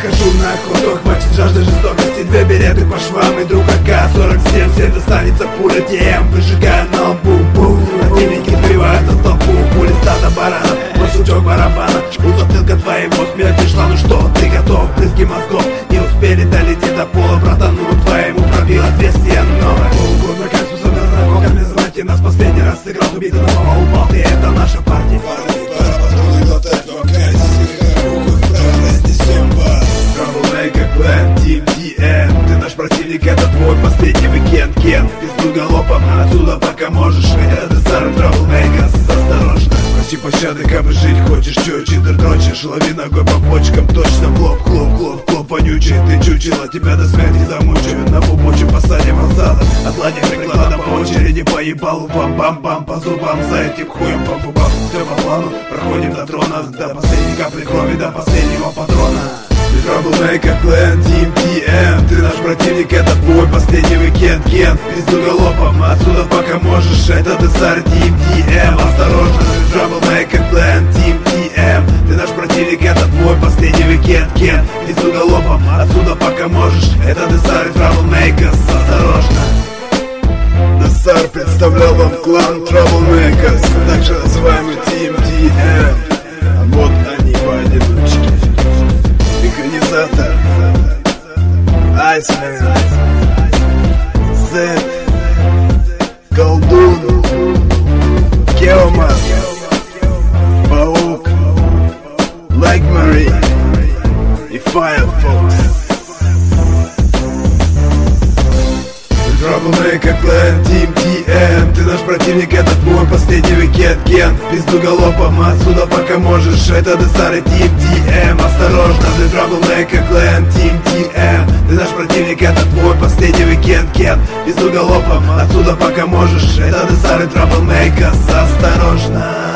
выхожу на охоту, хватит жажды жестокости. Две береты по швам и друг АК-47. Всем достанется пуля ТМ, выжигая на лбу. Противники сбивают от толпу, пули стада баранов, мой щелчок барабана. У затылка твоего смерть пришла, ну что, ты готов? Брызги мозгов не успели долететь до пола, братану твоему пробил отверстие новое. Полгода как способен знакомыми знаки, нас последний раз сыграл, убитый на пол упал. И это наша партия. Troublemaker Clan, Team TM. Ты наш противник, это твой последний уикенд. Кен, пизду галопом, отсюда пока можешь. Это Сара Troublemaker, осторожно. Проси пощады, как бы жить хочешь. Чё, читер дрочишь, лови ногой по почкам. Точно в лоб, хлоп, хлоп, хлоп, вонючий. Ты чучело, тебя до смерти замучаю. На побоче посадим вокзалом. Отладим прикладом по очереди по ебалу. Бам-бам-бам, по зубам, за этим хуем по губам. Все по плану, проходим до трона. До последней капли крови, до последнего патрона. Troublemaker Clan, Team TM. Ты наш противник, это твой последний уикенд. Кен, пизду галопом, отсюда пока можешь. Это Десар, Team TM. Осторожно, Troublemaker Clan, Team TM. Ты наш противник, это твой последний уикенд. Кен, пизду галопом, отсюда пока можешь. Это Десар, Troublemaker, осторожно. Десар представлял вам клан Troublemakers, также называемый Team TM. А вот они поодиночке. Механизатор, Айсмен, Зет, Колдун, Кеомас, Паук, Лайкмари и Firefox. Troublemaker Clan, Team TM. Ты наш противник, это твой последний уикенд. Кен, пизду галопом, отсюда пока можешь. Это Десар и Team TM. Осторожно, ты Troublemaker Clan, Team TM. Ты наш противник, это твой последний уикенд. Кен, пизду галопом, отсюда пока можешь. Это Десар и Troublemaker, осторожно.